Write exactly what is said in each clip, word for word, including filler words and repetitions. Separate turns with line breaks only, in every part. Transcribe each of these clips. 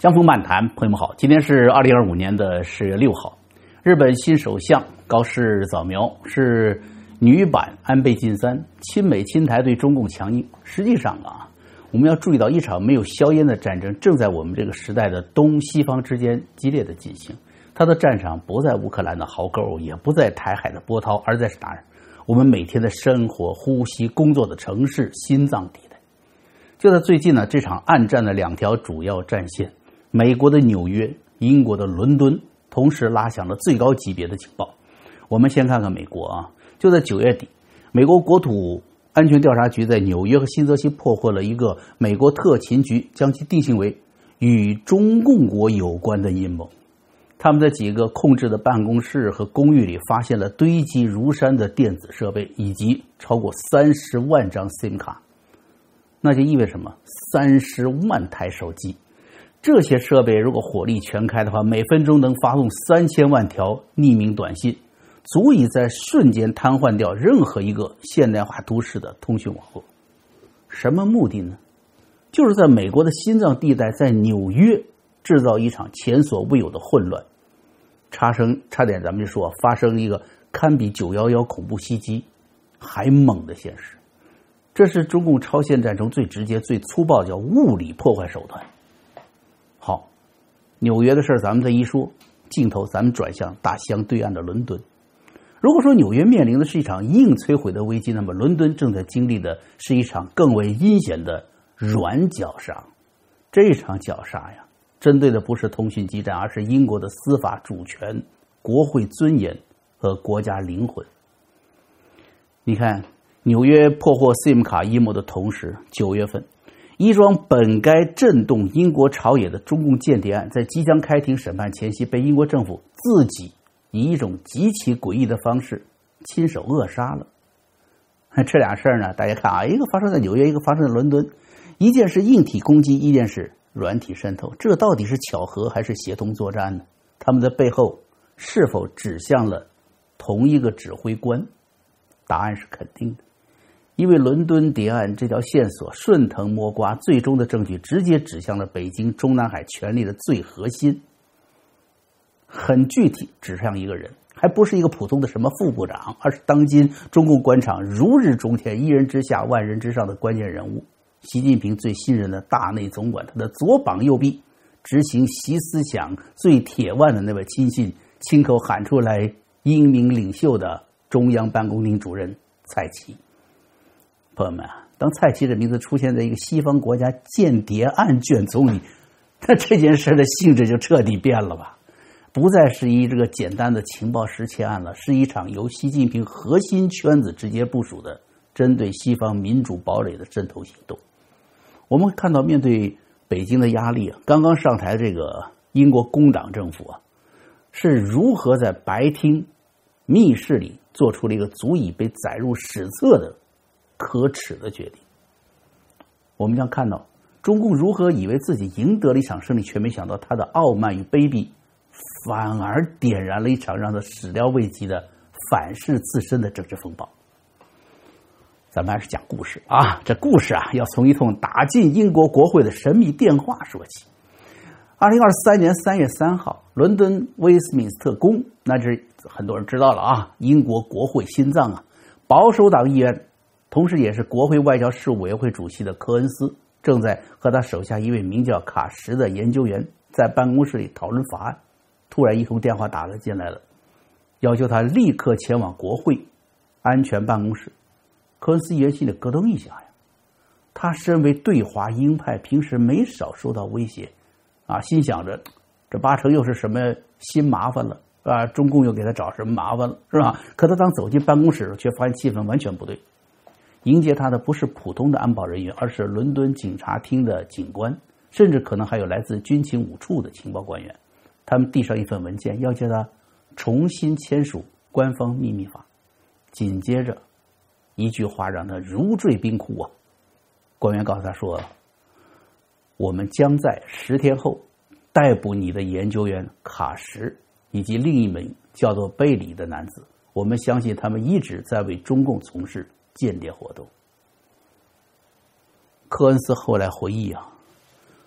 江湖漫谈，朋友们好，今天是二零二五年的十月六号。日本新首相高市早苗是女版安倍晋三，亲美亲台对中共强硬。实际上啊，我们要注意到一场没有硝烟的战争正在我们这个时代的东西方之间激烈的进行。它的战场不在乌克兰的壕沟，也不在台海的波涛，而在哪儿？我们每天的生活、呼吸、工作的城市心脏地带。就在最近呢，这场暗战的两条主要战线，美国的纽约、英国的伦敦同时拉响了最高级别的警报。我们先看看美国啊，就在九月底，美国国土安全调查局在纽约和新泽西破获了一个美国特勤局将其定性为与中共国有关的阴谋。他们在几个控制的办公室和公寓里发现了堆积如山的电子设备，以及超过三十万张 SIM 卡。那就意味着什么？三十万台手机。这些设备如果火力全开的话，每分钟能发送三千万条匿名短信，足以在瞬间瘫痪掉任何一个现代化都市的通讯网络。什么目的呢？就是在美国的心脏地带，在纽约制造一场前所未有的混乱，差生差点咱们就说发生一个堪比九一一恐怖袭击还猛的现实。这是中共超限战中最直接最粗暴叫物理破坏手段。好，纽约的事咱们再一说，镜头咱们转向大西洋对岸的伦敦。如果说纽约面临的是一场硬摧毁的危机，那么伦敦正在经历的是一场更为阴险的软绞杀。这场绞杀呀，针对的不是通讯基站，而是英国的司法主权、国会尊严和国家灵魂。你看，纽约破获 SIM 卡阴谋的同时，九月份一桩本该震动英国朝野的中共间谍案，在即将开庭审判前夕，被英国政府自己以一种极其诡异的方式亲手扼杀了。这俩事儿呢，大家看啊，一个发生在纽约，一个发生在伦敦，一件是硬体攻击，一件是软体渗透，这到底是巧合还是协同作战呢？他们的背后是否指向了同一个指挥官？答案是肯定的。因为伦敦谍案这条线索顺藤摸瓜，最终的证据直接指向了北京中南海权力的最核心，很具体指向一个人，还不是一个普通的什么副部长，而是当今中共官场如日中天、一人之下万人之上的关键人物，习近平最信任的大内总管，他的左膀右臂，执行习思想最铁腕的那位亲信，亲口喊出来英明领袖的中央办公厅主任蔡奇。朋友们啊，当蔡奇的名字出现在一个西方国家间谍案卷宗里，那这件事的性质就彻底变了吧？不再是一这个简单的情报失窃案了，是一场由习近平核心圈子直接部署的针对西方民主堡垒的渗透行动。我们看到，面对北京的压力啊，刚刚上台这个英国工党政府啊，是如何在白厅密室里做出了一个足以被载入史册的可耻的决定。我们将看到中共如何以为自己赢得了一场胜利，却没想到他的傲慢与卑鄙反而点燃了一场让他始料未及的反噬自身的政治风暴。咱们还是讲故事啊，这故事啊要从一通打进英国国会的神秘电话说起。二零二三年三月三号，伦敦威斯敏斯特宫，那是很多人知道了啊，英国国会心脏啊，保守党议员，同时也是国会外交事务委员会主席的科恩斯，正在和他手下一位名叫卡什的研究员在办公室里讨论法案。突然一通电话打了进来了，要求他立刻前往国会安全办公室。科恩斯议员心里咯噔一下呀，他身为对华鹰派，平时没少受到威胁啊，心想着这八成又是什么新麻烦了啊，中共又给他找什么麻烦了，是吧？可他当走进办公室，却发现气氛完全不对。迎接他的不是普通的安保人员，而是伦敦警察厅的警官，甚至可能还有来自军情五处的情报官员。他们递上一份文件，要求他重新签署官方秘密法。紧接着一句话让他如坠冰窟啊！官员告诉他说，我们将在十天后逮捕你的研究员卡什以及另一名叫做贝里的男子，我们相信他们一直在为中共从事间谍活动。科恩斯后来回忆啊，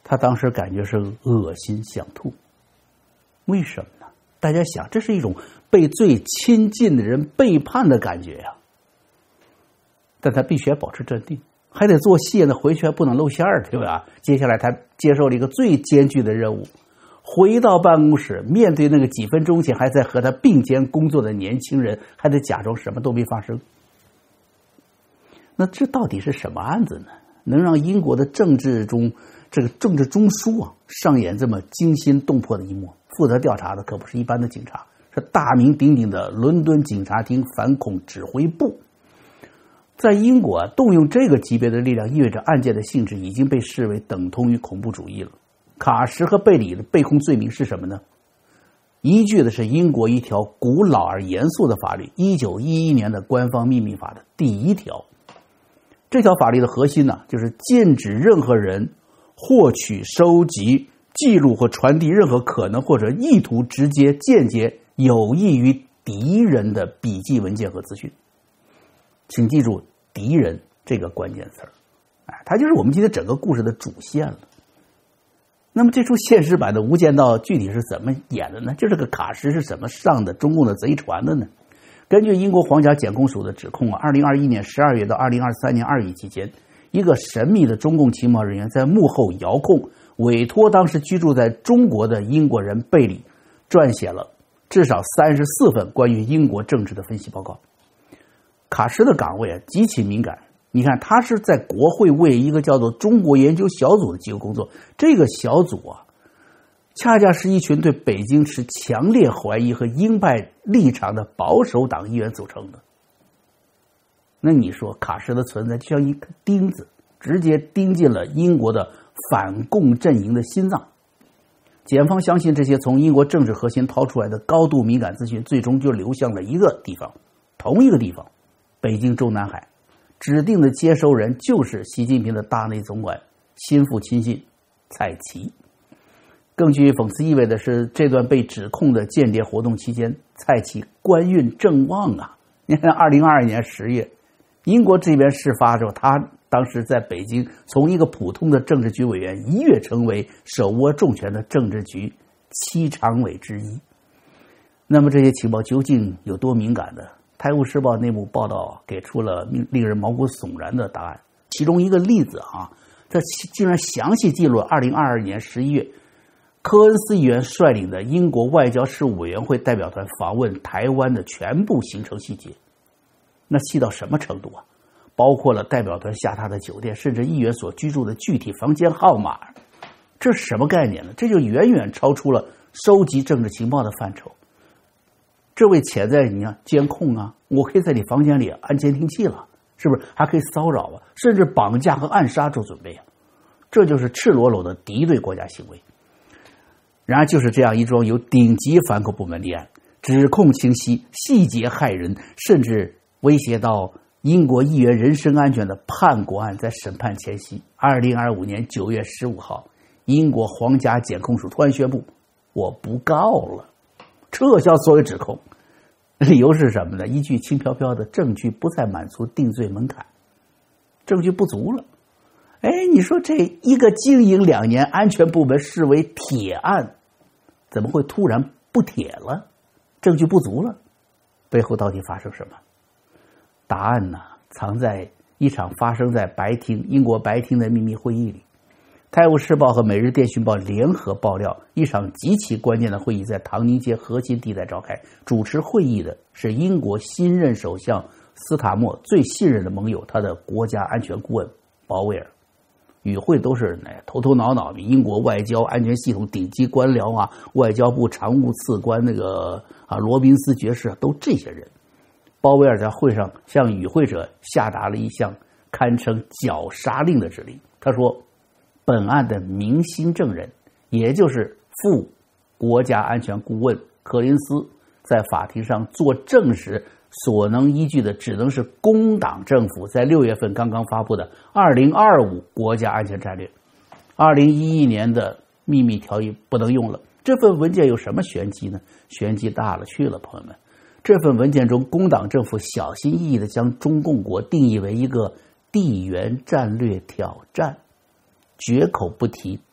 他当时感觉是恶心想吐。为什么呢？大家想，这是一种被最亲近的人背叛的感觉呀。但他必须要保持镇定，还得做戏呢，回去还不能露馅儿，对吧？接下来他接受了一个最艰巨的任务，回到办公室，面对那个几分钟前还在和他并肩工作的年轻人，还得假装什么都没发生。那这到底是什么案子呢？能让英国的政治中这个政治中枢啊上演这么惊心动魄的一幕？负责调查的可不是一般的警察，是大名鼎鼎的伦敦警察厅反恐指挥部。在英国啊，动用这个级别的力量，意味着案件的性质已经被视为等同于恐怖主义了。卡什和贝里的被控罪名是什么呢？依据的是英国一条古老而严肃的法律——一九一一年的官方秘密法的第一条。这条法律的核心呢，就是禁止任何人获取、收集、记录或传递任何可能或者意图直接、间接有益于敌人的笔记文件和资讯。请记住敌人这个关键词儿，哎，它就是我们今天整个故事的主线了。那么这出现实版的《无间道》具体是怎么演的呢？就这个卡什是怎么上的中共的贼船的呢？根据英国皇家检控署的指控啊，二零二一年十二月到二零二三年二月期间，一个神秘的中共情报人员在幕后遥控，委托当时居住在中国的英国人贝里撰写了至少三十四份关于英国政治的分析报告。卡什的岗位啊极其敏感，你看他是在国会为一个叫做中国研究小组的机构工作，这个小组啊恰恰是一群对北京持强烈怀疑和鹰派立场的保守党议员组成的。那你说卡什的存在就像一颗钉子，直接钉进了英国的反共阵营的心脏。检方相信这些从英国政治核心掏出来的高度敏感资讯最终就流向了一个地方，同一个地方，北京中南海。指定的接收人就是习近平的大内总管心腹亲信蔡奇。更具讽刺意味的是，这段被指控的间谍活动期间，蔡奇官运正旺啊！你看，二零二二年十月，英国这边事发之后，他当时在北京从一个普通的政治局委员一跃成为手握重权的政治局七常委之一。那么这些情报究竟有多敏感呢？《泰晤士报》内部报道给出了令人毛骨悚然的答案。其中一个例子啊，这竟然详细记录了二零二二年十一月，科恩斯议员率领的英国外交事务委员会代表团访问台湾的全部行程细节。那细到什么程度啊？包括了代表团下榻的酒店，甚至议员所居住的具体房间号码。这是什么概念呢？这就远远超出了收集政治情报的范畴。这位潜在你看监控啊，我可以在你房间里安监听器了，是不是？还可以骚扰啊，甚至绑架和暗杀做准备啊。这就是赤裸裸的敌对国家行为。然而就是这样一桩由顶级反恐部门立案，指控清晰，细节骇人，甚至威胁到英国议员人身安全的叛国案，在审判前夕，二零二五年九月十五号，英国皇家检控署突然宣布，我不告了，撤销所有指控。理由是什么呢？依据轻飘飘的证据不再满足定罪门槛，证据不足了。哎，你说这一个经营两年安全部门视为铁案，怎么会突然不铁了？证据不足了，背后到底发生什么？答案呢，藏在一场发生在白厅英国白厅的秘密会议里。泰晤士报和每日电讯报联合爆料，一场极其关键的会议在唐宁街核心地带召开，主持会议的是英国新任首相斯塔默最信任的盟友，他的国家安全顾问鲍威尔。与会都是头头脑脑的英国外交安全系统顶级官僚啊，外交部常务次官那个啊罗宾斯爵士啊，都这些人。鲍威尔在会上向与会者下达了一项堪称绞杀令的指令。他说，本案的明心证人，也就是副国家安全顾问柯林斯，在法庭上作证时所能依据的只能是工党政府在六月份刚刚发布的二零二五国家安全战略，二零一一年的秘密条约不能用了。这份文件有什么玄机呢？玄机大了去了，朋友们。这份文件中，工党政府小心翼翼地将中共国定义为一个地缘战略挑战，绝口不提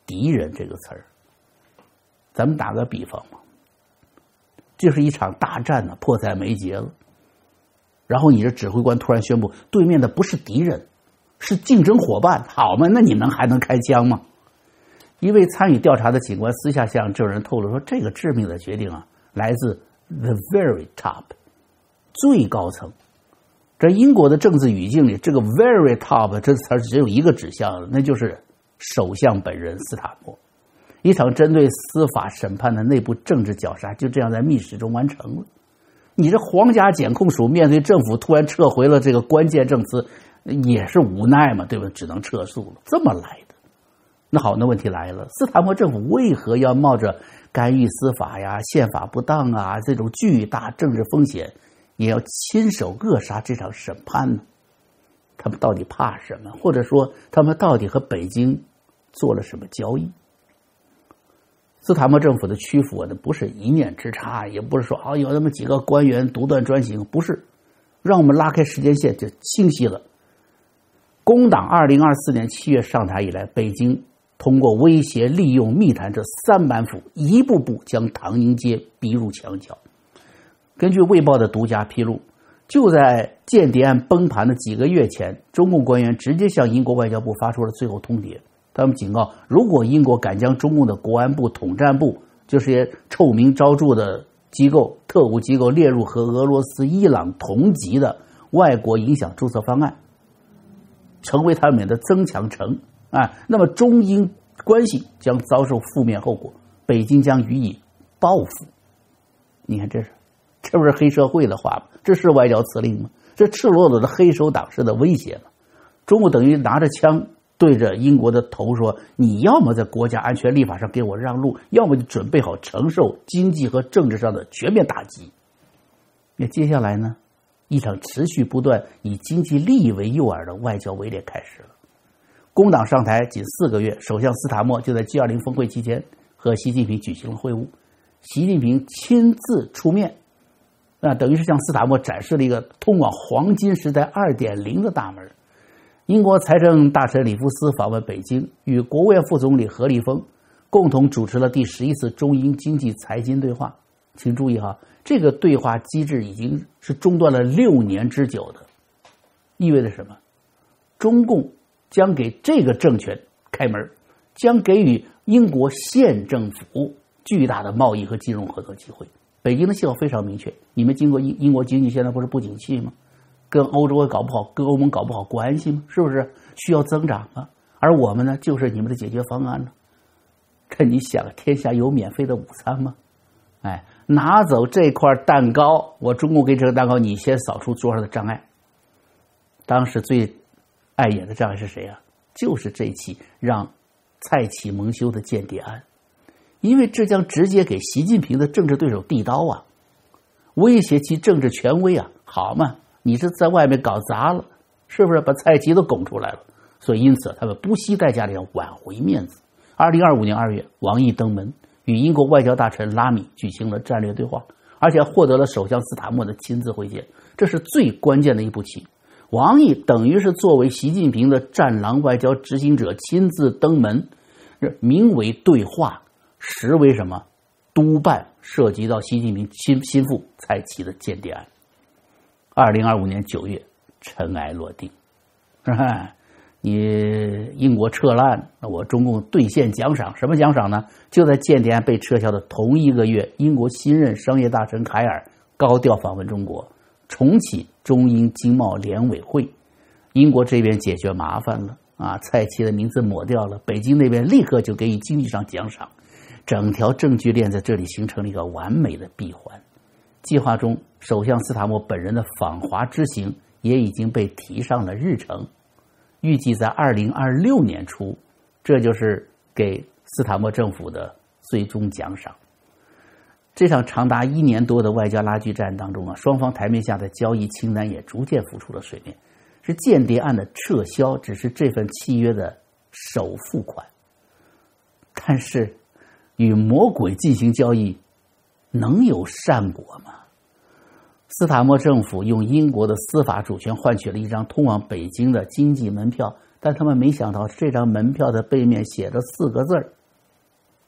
敌人这个词儿。咱们打个比方嘛，就是一场大战呢，迫在眉睫了。然后你这指挥官突然宣布，对面的不是敌人，是竞争伙伴，好吗？那你能还能开枪吗？一位参与调查的警官私下向证人透露说，这个致命的决定啊，来自 the very top， 最高层。这英国的政治语境里，这个 very top 这词只有一个指向，那就是首相本人斯塔默。一场针对司法审判的内部政治绞杀就这样在密室中完成了。你这皇家检控署面对政府突然撤回了这个关键证词，也是无奈嘛，对吧？只能撤诉了，这么来的。那好，那问题来了，斯坦默政府为何要冒着干预司法呀、宪法不当啊这种巨大政治风险，也要亲手扼杀这场审判呢？他们到底怕什么？或者说，他们到底和北京做了什么交易？斯坦默政府的屈服呢，不是一念之差，也不是说啊、哦、有那么几个官员独断专行，不是。让我们拉开时间线就清晰了。工党二零二四年七月上台以来，北京通过威胁、利用、密谈这三板斧，一步步将唐英街逼入墙角。根据《卫报》的独家披露，就在间谍案崩盘的几个月前，中共官员直接向英国外交部发出了最后通牒。他们警告，如果英国敢将中共的国安部、统战部，就是些臭名昭著的机构、特务机构列入和俄罗斯、伊朗同级的外国影响注册方案，成为他们的增强城啊，那么中英关系将遭受负面后果，北京将予以报复。你看这是，这不是黑社会的话吗？这是外交辞令吗？这赤裸裸的黑手党式的威胁吗？中国等于拿着枪对着英国的头说，你要么在国家安全立法上给我让路，要么就准备好承受经济和政治上的全面打击。那接下来呢，一场持续不断以经济利益为诱饵的外交围猎开始了。工党上台仅四个月，首相斯塔默就在 G 二十 峰会期间和习近平举行了会晤，习近平亲自出面，那等于是向斯塔默展示了一个通往黄金时代 二点零 的大门。英国财政大臣里夫斯访问北京，与国务院副总理何立峰共同主持了第十一次中英经济财经对话。请注意哈，这个对话机制已经是中断了六年之久的，意味着什么？中共将给这个政权开门，将给予英国县政府巨大的贸易和金融合作机会。北京的信号非常明确，你们经过英英国经济现在不是不景气吗？跟欧洲也搞不好，跟欧盟搞不好关系吗？是不是需要增长啊？而我们呢，就是你们的解决方案呢。这你想，天下有免费的午餐吗？哎，拿走这块蛋糕，我中国给这个蛋糕，你先扫出桌上的障碍。当时最碍眼的障碍是谁啊？就是这起让蔡启蒙羞的间谍案，因为这将直接给习近平的政治对手递刀啊，威胁其政治权威啊，好嘛？你是在外面搞砸了，是不是把蔡奇都拱出来了？所以因此他们不惜代价的要挽回面子。二零二五年二月，王毅登门与英国外交大臣拉米举行了战略对话，而且获得了首相斯塔默的亲自会见，这是最关键的一步棋。王毅等于是作为习近平的战狼外交执行者亲自登门，名为对话，实为什么？督办涉及到习近平心心腹蔡奇的间谍案。二零二五年九月，尘埃落定。你英国撤烂，那我中共兑现奖赏，什么奖赏呢？就在间谍案被撤销的同一个月，英国新任商业大臣凯尔高调访问中国，重启中英经贸联委会。英国这边解决麻烦了啊，蔡奇的名字抹掉了，北京那边立刻就给予经济上奖赏，整条证据链在这里形成了一个完美的闭环。计划中，首相斯塔默本人的访华之行也已经被提上了日程，预计在二零二六年初，这就是给斯塔默政府的最终奖赏。这场长达一年多的外交拉锯战当中啊，双方台面下的交易清单也逐渐浮出了水面。是间谍案的撤销只是这份契约的首付款，但是与魔鬼进行交易能有善果吗？斯塔默政府用英国的司法主权换取了一张通往北京的经济门票，但他们没想到这张门票的背面写着四个字，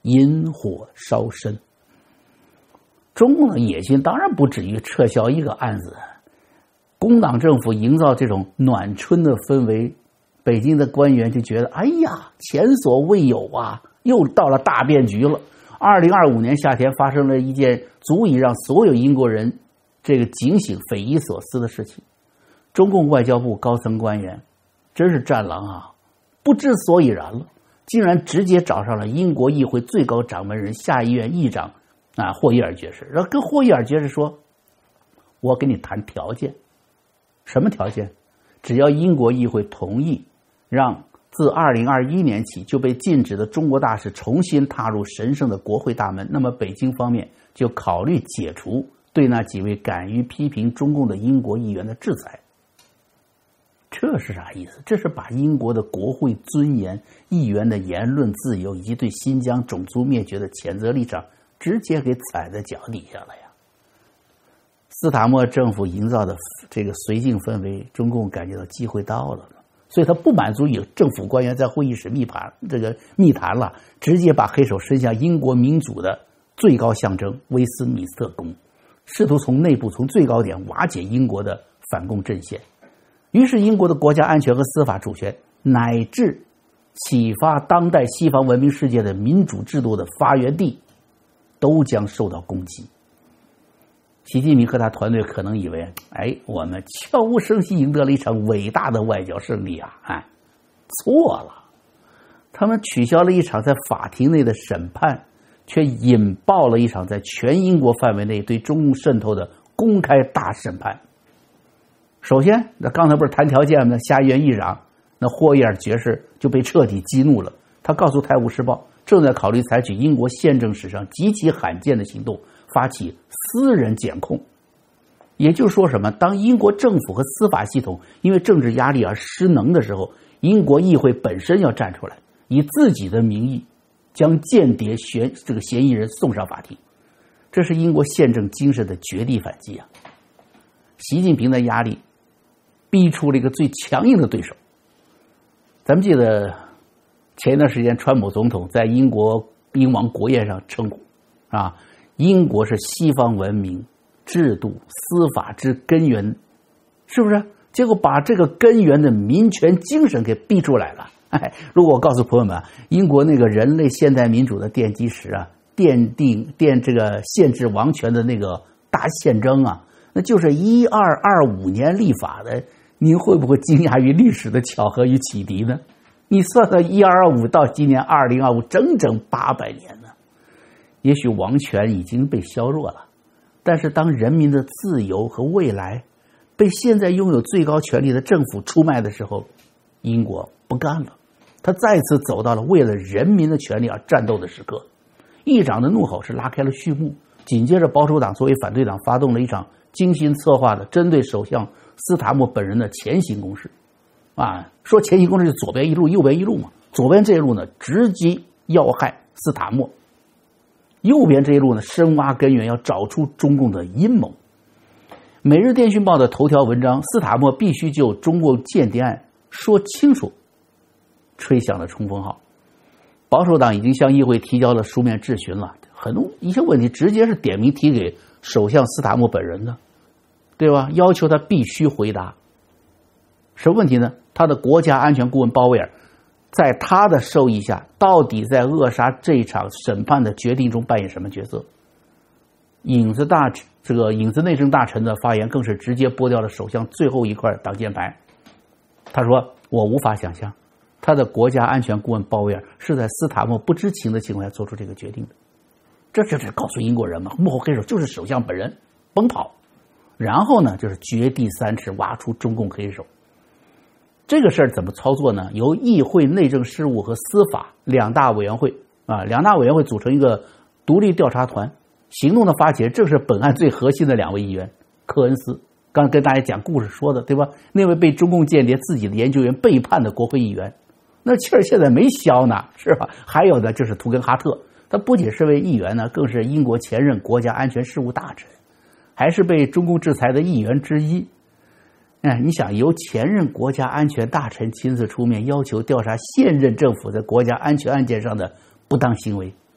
引火烧身。中共的野心当然不止于撤销一个案子，工党政府营造这种暖春的氛围，北京的官员就觉得，哎呀，前所未有啊，又到了大变局了。二零二五年夏天发生了一件足以让所有英国人这个警醒、匪夷所思的事情。中共外交部高层官员真是战狼啊，不知所以然了，竟然直接找上了英国议会最高掌门人下议院议长啊霍伊尔爵士，然后跟霍伊尔爵士说，我跟你谈条件。什么条件？只要英国议会同意让自二零二一年起就被禁止的中国大使重新踏入神圣的国会大门，那么北京方面就考虑解除对那几位敢于批评中共的英国议员的制裁。这是啥意思？这是把英国的国会尊严、议员的言论自由以及对新疆种族灭绝的谴责立场直接给踩在脚底下了呀。斯塔默政府营造的这个绥靖氛围，中共感觉到机会到了，所以他不满足于政府官员在会议室密谈这个密谈了，直接把黑手伸向英国民主的最高象征威斯敏斯特宫，试图从内部从最高点瓦解英国的反共阵线。于是英国的国家安全和司法主权，乃至启发当代西方文明世界的民主制度的发源地，都将受到攻击。习近平和他团队可能以为，哎，我们悄无声息赢得了一场伟大的外交胜利啊！哎，错了，他们取消了一场在法庭内的审判，却引爆了一场在全英国范围内对中共渗透的公开大审判。首先，那刚才不是谈条件吗？下议院议长那霍伊尔爵士就被彻底激怒了。他告诉《泰晤士报》，正在考虑采取英国宪政史上极其罕见的行动，发起私人检控。也就是说什么？当英国政府和司法系统因为政治压力而失能的时候，英国议会本身要站出来，以自己的名义将间谍嫌这个嫌疑人送上法庭。这是英国宪政精神的绝地反击啊！习近平的压力逼出了一个最强硬的对手。咱们记得前一段时间川普总统在英国英王国宴上称呼啊，英国是西方文明制度司法之根源，是不是？结果把这个根源的民权精神给逼出来了。哎，如果我告诉朋友们，英国那个人类现代民主的奠基石啊，奠定奠这个限制王权的那个大宪章啊，那就是一二二五年立法的，您会不会惊讶于历史的巧合与启迪呢？你算算一二二五到今年二零二五，整整八百年呢。也许王权已经被削弱了，但是当人民的自由和未来被现在拥有最高权力的政府出卖的时候，英国不干了，他再次走到了为了人民的权利而战斗的时刻。议长的怒吼是拉开了序幕，紧接着保守党作为反对党发动了一场精心策划的针对首相斯塔默本人的前行攻势。啊，说前行攻势就左边一路右边一路嘛，左边这一路呢直击要害斯塔默，右边这一路呢深挖根源，要找出中共的阴谋。每日电讯报的头条文章，斯塔默必须就中共间谍案说清楚，吹响了冲锋号。保守党已经向议会提交了书面质询了，很多一些问题直接是点名提给首相斯塔默本人的，对吧？要求他必须回答。什么问题呢？他的国家安全顾问鲍威尔在他的授意下，到底在扼杀这场审判的决定中扮演什么角色？影子大这个影子内政大臣的发言更是直接剥掉了首相最后一块挡箭牌。他说：“我无法想象，他的国家安全顾问鲍威尔是在斯塔默不知情的情况下做出这个决定的。”这就是告诉英国人嘛，幕后黑手就是首相本人，甭跑。然后呢，就是掘地三尺，挖出中共黑手。这个事儿怎么操作呢？由议会内政事务和司法两大委员会啊，两大委员会组成一个独立调查团。行动的发起人正是本案最核心的两位议员，科恩斯，刚跟大家讲故事说的，对吧？那位被中共间谍自己的研究员背叛的国会议员，那气儿现在没消呢，是吧？还有的就是图根哈特，他不仅是位议员呢，更是英国前任国家安全事务大臣，还是被中共制裁的议员之一。哎，你想由前任国家安全大臣亲自出面要求调查现任政府在国家安全案件上的不当行为，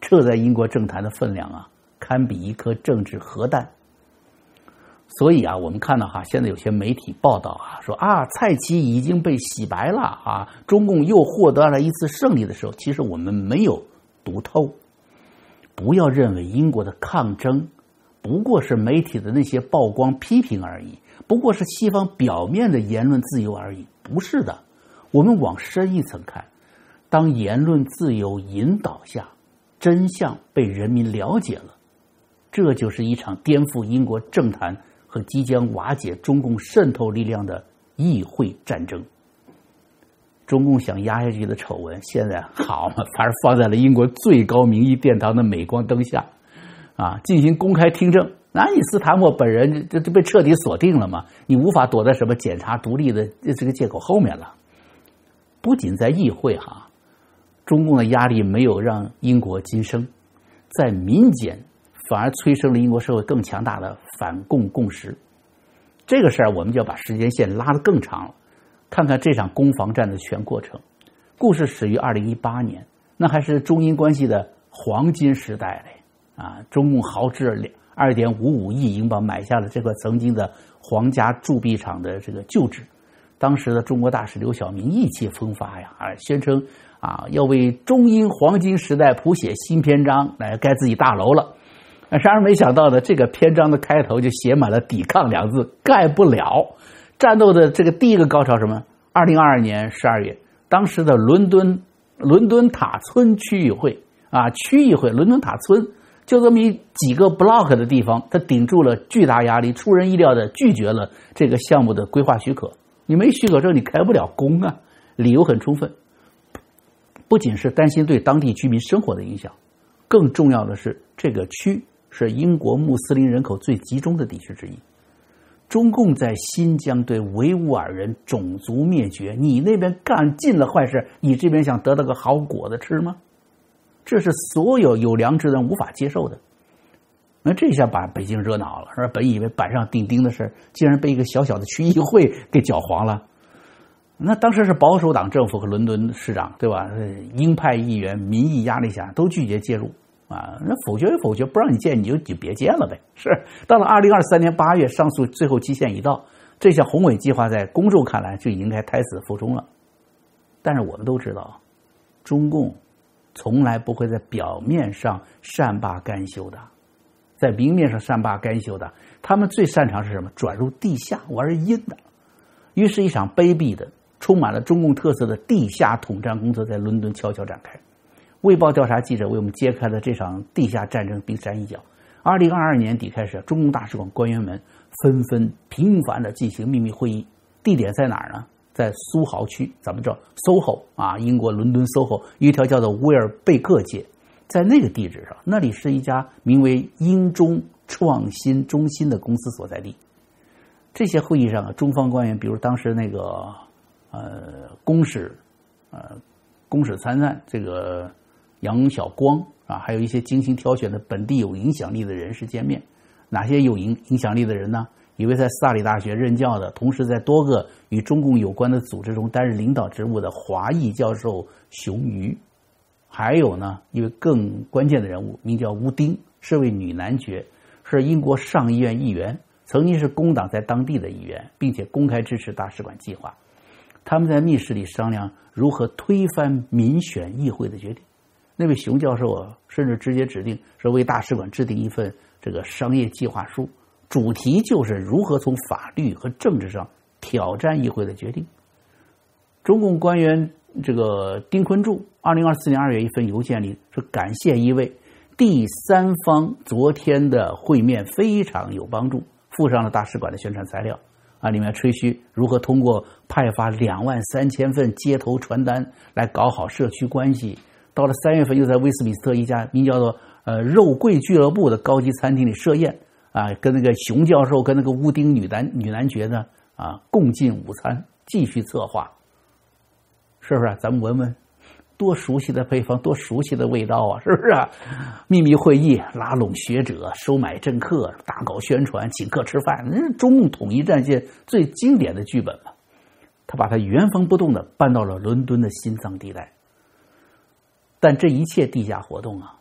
这在英国政坛的分量啊，堪比一颗政治核弹。所以啊，我们看到哈，现在有些媒体报道啊，说啊，蔡奇已经被洗白了啊，中共又获得了一次胜利的时候，其实我们没有读透。不要认为英国的抗争不过是媒体的那些曝光批评而已，不过是西方表面的言论自由而已，不是的。我们往深一层看，当言论自由引导下，真相被人民了解了，这就是一场颠覆英国政坛和即将瓦解中共渗透力量的议会战争。中共想压下去的丑闻，现在好嘛，反而放在了英国最高民意殿堂的镁光灯下，啊，进行公开听证。那你斯坦默本人这就被彻底锁定了嘛？你无法躲在什么检察独立的这个借口后面了。不仅在议会哈，中共的压力没有让英国晋升，在民间反而催生了英国社会更强大的反共共识。这个事儿我们就要把时间线拉得更长了，看看这场攻防战的全过程。故事始于二零一八年，那还是中英关系的黄金时代嘞啊！中共豪掷二点五五亿英镑买下了这个曾经的皇家铸币厂的这个旧址。当时的中国大使刘晓明意气风发呀，啊，宣称啊要为中英黄金时代谱写新篇章，来盖自己大楼了。然而没想到呢，这个篇章的开头就写满了抵抗两字，盖不了。战斗的这个第一个高潮什么？二零二二年十二月，当时的伦敦伦敦塔村区议会啊，区议会伦敦塔村就这么一几个 block 的地方，他顶住了巨大压力，出人意料的拒绝了这个项目的规划许可。你没许可证，你开不了工啊，理由很充分。不仅是担心对当地居民生活的影响，更重要的是这个区是英国穆斯林人口最集中的地区之一。中共在新疆对维吾尔人种族灭绝，你那边干尽了坏事，你这边想得到个好果子吃吗？这是所有有良知的人无法接受的。那这下把北京惹恼了，是吧？本以为板上钉钉的事，竟然被一个小小的区议会给搅黄了。那当时是保守党政府和伦敦市长，对吧？鹰派议员民意压力下都拒绝介入啊，那否决否决，不让你建你就就别建了呗。是到了二零二三年八月，上诉最后期限已到，这项宏伟计划在公众看来就已经该胎死腹中了。但是我们都知道，中共从来不会在表面上善罢甘休的。在明面上善罢甘休的，他们最擅长是什么？转入地下玩阴的。于是，一场卑鄙的、充满了中共特色的地下统战工作在伦敦悄悄展开。卫报调查记者为我们揭开了这场地下战争冰山一角。二零二二年底开始，中共大使馆官员们纷纷频繁地进行秘密会议，地点在哪儿呢？在苏豪区，咱们知道 S O H O 啊，英国伦敦 S O H O 一条叫做威尔贝克街。在那个地址上，那里是一家名为英中创新中心的公司所在地。这些会议上啊，中方官员，比如当时那个呃公使呃公使参赞这个杨晓光啊，还有一些精心挑选的本地有影响力的人士见面。哪些有影影响力的人呢？一位在斯大里大学任教的，同时在多个与中共有关的组织中担任领导职务的华裔教授熊瑜。还有呢，一位更关键的人物，名叫吴丁，是位女男爵，是英国上议院议员，曾经是工党在当地的议员，并且公开支持大使馆计划。他们在密室里商量如何推翻民选议会的决定。那位熊教授啊，甚至直接指定是为大使馆制定一份这个商业计划书，主题就是如何从法律和政治上挑战议会的决定。中共官员这个丁坤柱二零二四年二月一份邮件里说，感谢一位第三方昨天的会面非常有帮助，附上了大使馆的宣传材料啊，里面吹嘘如何通过派发两万三千份街头传单来搞好社区关系。到了三月份，又在威斯敏斯特一家名叫做呃肉桂俱乐部的高级餐厅里设宴啊，跟那个熊教授跟那个乌丁女男女男爵呢啊共进午餐，继续策划。是不是？咱们闻闻，多熟悉的配方，多熟悉的味道啊！是不是啊？秘密会议，拉拢学者，收买政客，大搞宣传，请客吃饭，那是中共统一战线最经典的剧本嘛。他把它原封不动的搬到了伦敦的心脏地带。但这一切地下活动啊，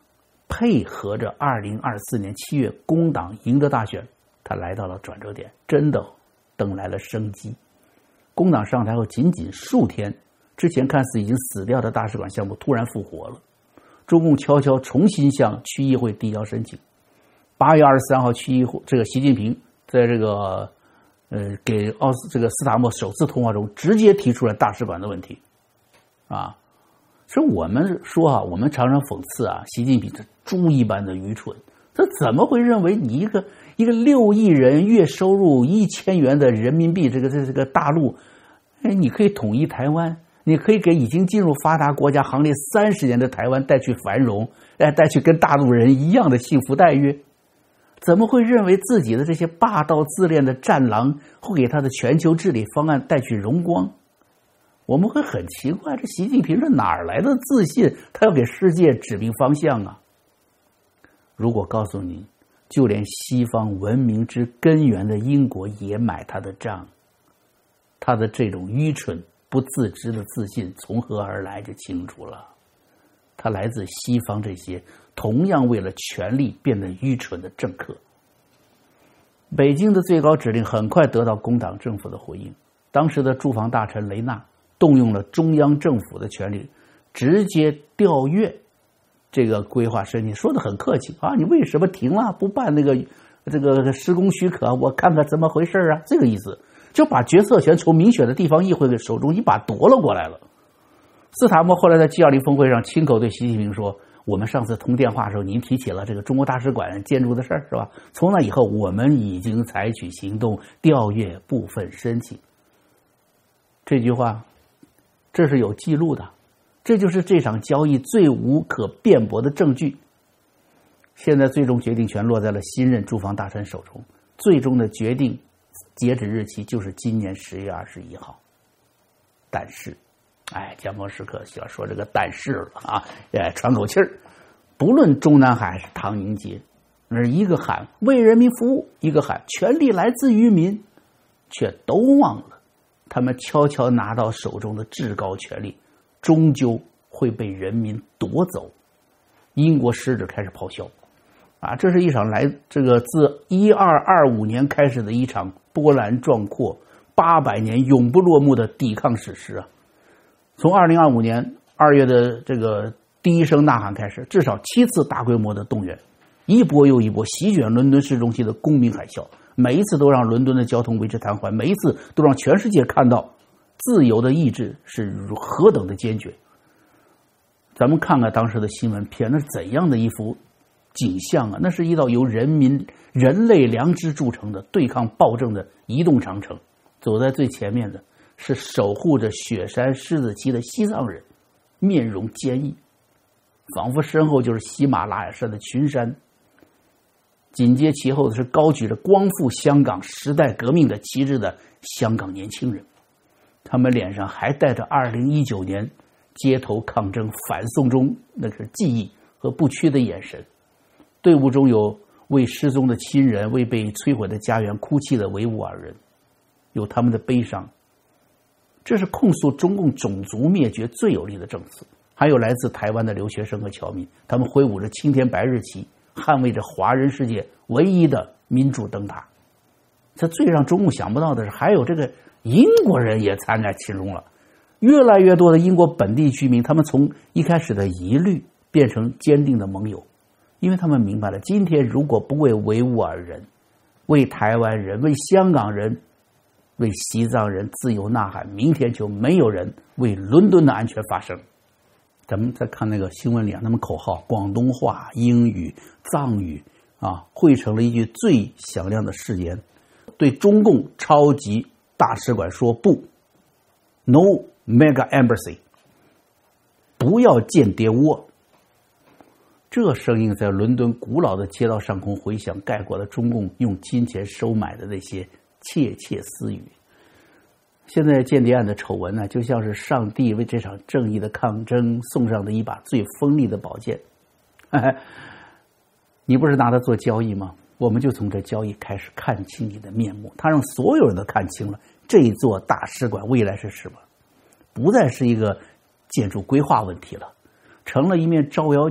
配合着二零二四年七月工党赢得大选，他来到了转折点，真的等来了生机。工党上台后仅仅数天，之前看似已经死掉的大使馆项目突然复活了。中共悄悄重新向区议会递交申请。八月二十三号，区议会这个习近平在这个呃给奥斯这个斯塔默首次通话中，直接提出了大使馆的问题，啊，所以我们说啊，我们常常讽刺啊，习近平这猪一般的愚蠢，他怎么会认为你一个一个六亿人月收入一千元的人民币这个这这个大陆，哎，你可以统一台湾？你可以给已经进入发达国家行列三十年的台湾带去繁荣，哎，带去跟大陆人一样的幸福待遇？怎么会认为自己的这些霸道自恋的战狼会给他的全球治理方案带去荣光？我们会很奇怪，这习近平是哪儿来的自信？他要给世界指明方向啊！如果告诉你，就连西方文明之根源的英国也买他的账，他的这种愚蠢不自知的自信从何而来就清楚了。他来自西方这些同样为了权力变得愚蠢的政客。北京的最高指令很快得到工党政府的回应，当时的驻防大臣雷纳动用了中央政府的权力，直接调阅这个规划申请，说得很客气啊，你为什么停了不办那个这个施工许可？我看看怎么回事啊，这个意思。就把决策权从民选的地方议会的手中一把夺了过来了。斯塔默后来在 G 二十 峰会上亲口对习近平说，我们上次通电话的时候您提起了这个中国大使馆建筑的事儿，是吧？从那以后我们已经采取行动调阅部分申请。这句话这是有记录的，这就是这场交易最无可辩驳的证据。现在最终决定权落在了新任驻防大臣手中，最终的决定截止日期就是今年十月二十一号。但是，哎，江峰时刻要说这个但是了啊，哎，喘口气儿。不论中南海还是唐宁街，而一个喊为人民服务，一个喊权力来自于民，却都忘了，他们悄悄拿到手中的至高权力，终究会被人民夺走。英国使者开始咆哮。啊，这是一场来这个自一二二五年开始的一场波澜壮阔、八百年永不落幕的抵抗史诗啊！从二零二五年二月的这个第一声呐喊开始，至少七次大规模的动员，一波又一波席卷伦敦市中心的公民海啸，每一次都让伦敦的交通为之瘫痪，每一次都让全世界看到自由的意志是何等的坚决。咱们看看当时的新闻片，那是怎样的一幅景象啊！那是一道由人民人类良知铸成的对抗暴政的移动长城，走在最前面的是守护着雪山狮子旗的西藏人，面容坚毅，仿佛身后就是喜马拉雅山的群山。紧接其后的是高举着光复香港时代革命的旗帜的香港年轻人，他们脸上还带着二零一九年街头抗争反送中那个记忆和不屈的眼神。队伍中有为失踪的亲人、为被摧毁的家园哭泣的维吾尔人，有他们的悲伤。这是控诉中共种族灭绝最有力的证词。还有来自台湾的留学生和侨民，他们挥舞着青天白日旗，捍卫着华人世界唯一的民主灯塔。这最让中共想不到的是，还有这个英国人也参加其中了。越来越多的英国本地居民，他们从一开始的疑虑变成坚定的盟友。因为他们明白了，今天如果不为维吾尔人、为台湾人、为香港人、为西藏人自由呐喊，明天就没有人为伦敦的安全发声。咱们再看那个新闻里啊，他们口号广东话、英语、藏语啊，汇成了一句最响亮的誓言：对中共超级大使馆说不 ，No Mega Embassy， 不要间谍窝。这声音在伦敦古老的街道上空回响，盖过了中共用金钱收买的那些窃窃私语。现在间谍案的丑闻呢，就像是上帝为这场正义的抗争送上的一把最锋利的宝剑。你不是拿它做交易吗？我们就从这交易开始看清你的面目。他让所有人都看清了这座大使馆未来是什么，不再是一个建筑规划问题了，成了一面照妖镜。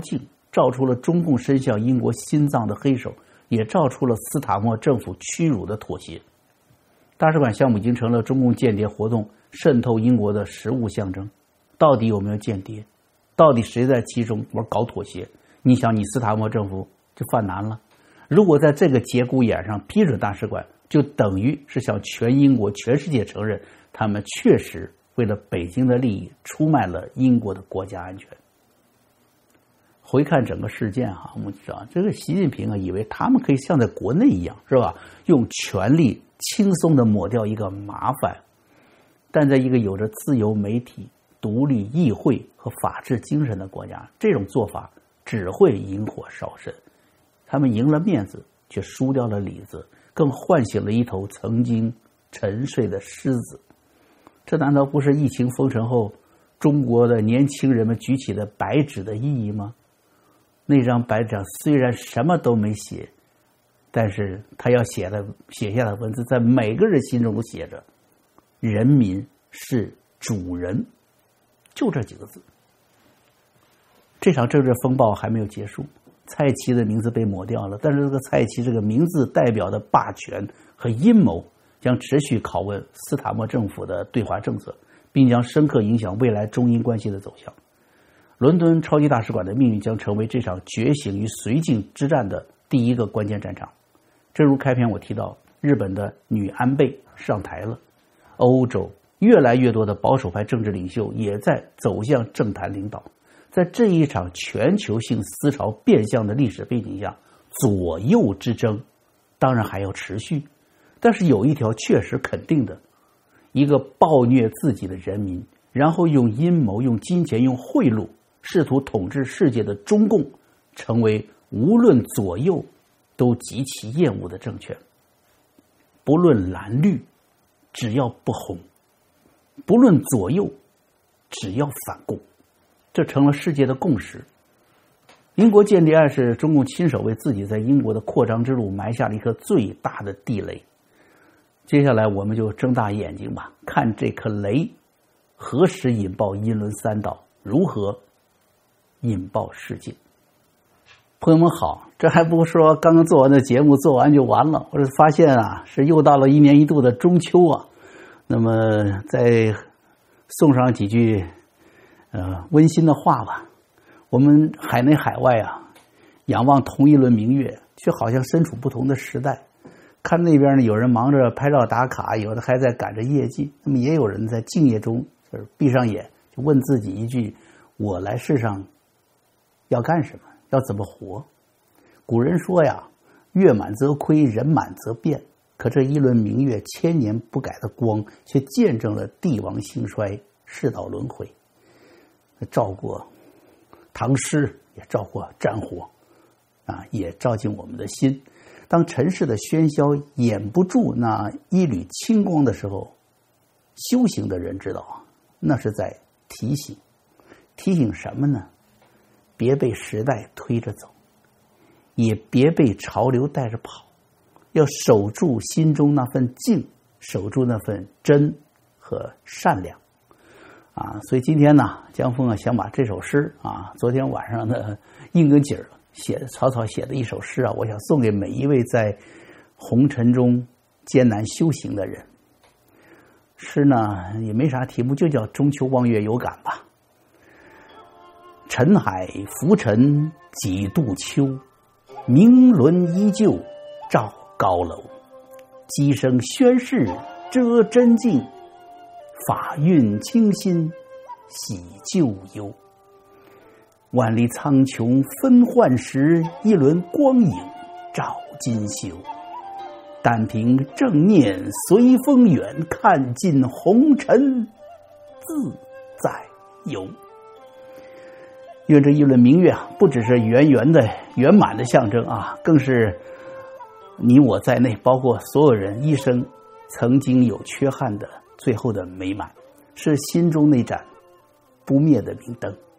照出了中共伸向英国心脏的黑手，也照出了斯塔默政府屈辱的妥协。大使馆项目已经成了中共间谍活动渗透英国的实物象征。到底有没有间谍？到底谁在其中玩搞妥协？你想，你斯塔默政府就犯难了。如果在这个节骨眼上批准大使馆，就等于是向全英国、全世界承认，他们确实为了北京的利益出卖了英国的国家安全。回看整个事件哈，我们知道这个习近平啊，以为他们可以像在国内一样，是吧？用权力轻松地抹掉一个麻烦。但在一个有着自由媒体、独立议会和法治精神的国家，这种做法只会引火烧身。他们赢了面子，却输掉了里子，更唤醒了一头曾经沉睡的狮子。这难道不是疫情封城后中国的年轻人们举起的白纸的意义吗？那张白纸上虽然什么都没写，但是他要写的写下的文字在每个人心中都写着，人民是主人，就这几个字。这场政治风暴还没有结束，蔡奇的名字被抹掉了，但是这个蔡奇这个名字代表的霸权和阴谋将持续拷问斯塔默政府的对华政策，并将深刻影响未来中英关系的走向。伦敦超级大使馆的命运将成为这场觉醒与绥靖之战的第一个关键战场。正如开篇我提到，日本的女安倍上台了，欧洲越来越多的保守派政治领袖也在走向政坛领导。在这一场全球性思潮变相的历史背景下，左右之争当然还要持续，但是有一条确实肯定的，一个暴虐自己的人民，然后用阴谋、用金钱、用贿赂试图统治世界的中共，成为无论左右都极其厌恶的政权。不论蓝绿，只要不红；不论左右，只要反共。这成了世界的共识。英国间谍案是中共亲手为自己在英国的扩张之路埋下了一颗最大的地雷。接下来我们就睁大眼睛吧，看这颗雷何时引爆英伦三岛，如何引爆世界。朋友们好，这还不是说刚刚做完的节目做完就完了，我就发现啊，是又到了一年一度的中秋啊。那么再送上几句呃温馨的话吧。我们海内海外啊，仰望同一轮明月，却好像身处不同的时代。看那边呢，有人忙着拍照打卡，有的还在赶着业绩，那么也有人在静夜中就是闭上眼，就问自己一句：我来世上要干什么？要怎么活？古人说呀，月满则亏，人满则变。可这一轮明月千年不改的光，却见证了帝王兴衰，世道轮回。照过唐诗，也照过战火啊，也照进我们的心。当尘世的喧嚣掩不住那一缕清光的时候，修行的人知道，那是在提醒。提醒什么呢？别被时代推着走，也别被潮流带着跑，要守住心中那份静，守住那份真和善良啊。所以今天呢，江峰啊想把这首诗啊，昨天晚上的应个景儿写的草草写的一首诗啊，我想送给每一位在红尘中艰难修行的人。诗呢也没啥题目，就叫中秋望月有感吧。尘海浮沉几度秋，明轮依旧照高楼。机声宣示遮真境，法韵清新洗旧忧。万里苍穹分幻时，一轮光影照今宵。但凭正念随风远，看尽红尘自在游。愿这一轮明月啊，不只是圆圆的圆满的象征啊，更是你我在内，包括所有人一生曾经有缺憾的最后的美满，是心中那盏不灭的明灯。